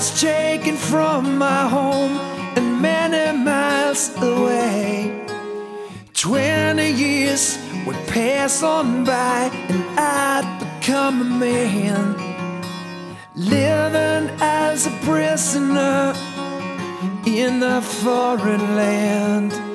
was taken from my home and many miles away. 20 years would pass on by and I'd become a man, living as a prisoner in a foreign land.